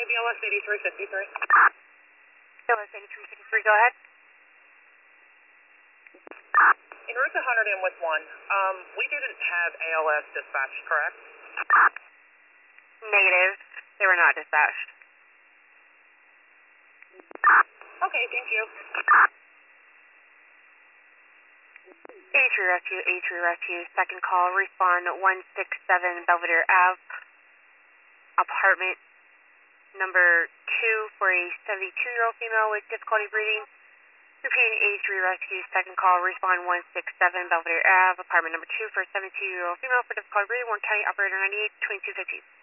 BLS 8353. BLS 8353, go ahead. En route to Hunterdon with 1. We didn't have ALS dispatched, correct? Negative. They were not dispatched. Okay, thank you. A3 Rescue, A3 Rescue, second call, respond 167 Belvedere Ave, apartment number 2 for a 72-year-old female with difficulty breathing. Repeating A3 Rescue, second call, respond 167 Belvedere Ave, apartment number 2 for a 72-year-old female with difficulty breathing, Warren County, operator 98, 2250.